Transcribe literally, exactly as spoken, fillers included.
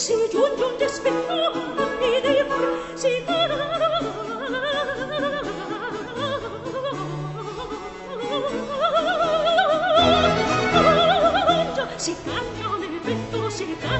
si giunge un dispetto e del si si cambia nel petto, si cambia